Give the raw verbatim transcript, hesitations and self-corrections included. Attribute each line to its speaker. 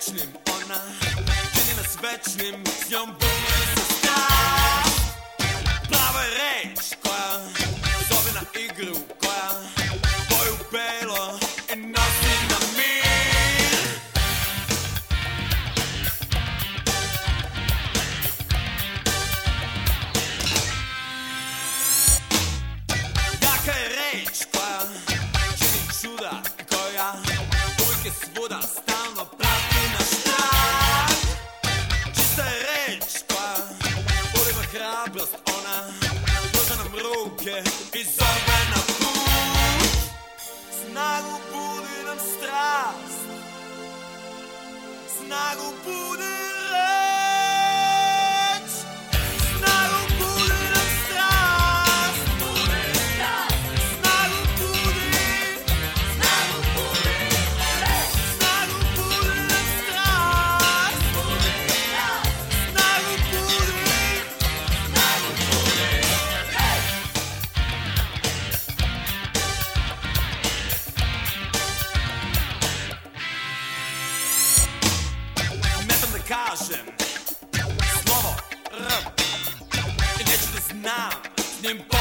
Speaker 1: večnim. Ona čini nas večnim, s njom budi se strast. Prava je reč koja zove na igru, koja boju belo i nosi na mir. Jaka je reč koja čini čuda, koja uvijek je svuda, stalno prati naš trag. Čista je reč koja uliva hrabrost, ona pruža nam ruke i zove na put. Snagu budi nam strast, snagu budi reč, snagu budi nam strast, snagu budi, snagu budi reč, snagu budi nam strast, snagu budi, snagu budi reč. Metam da kažem slovo R i neću da znam s njim